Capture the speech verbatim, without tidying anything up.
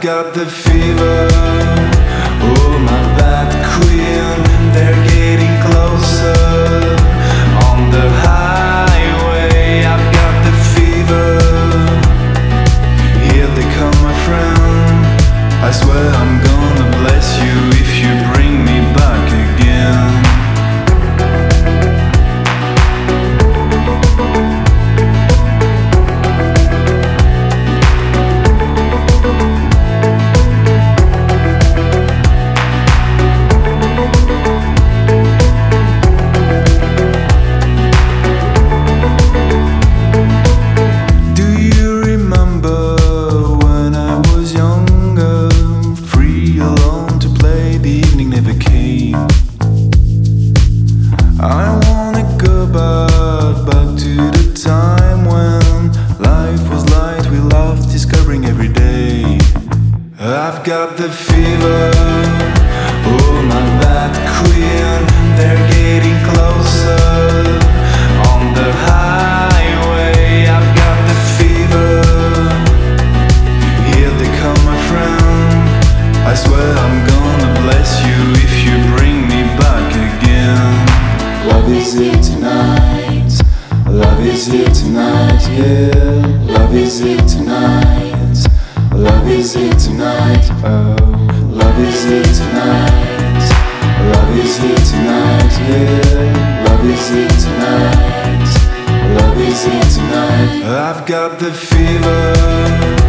got the fever. Oh, my bad queen, they're getting closer. On the highway, I've got the fever. Here they come, my friend. I swear I'm gonna bless you if you bring me back again. I wanna go back, back to the time when life was light, we loved discovering every day. I've got the fever, oh my bad queen, they're getting closer. On the highway, I've got the fever. Here they come, my friend. I swear I'm gonna bless you if you bring me back again. Love is here tonight, love is here tonight, yeah. Love is here tonight, love is here tonight, oh. Love is here tonight, love is here tonight, yeah. Love is here tonight, love is here tonight. I've got the fever.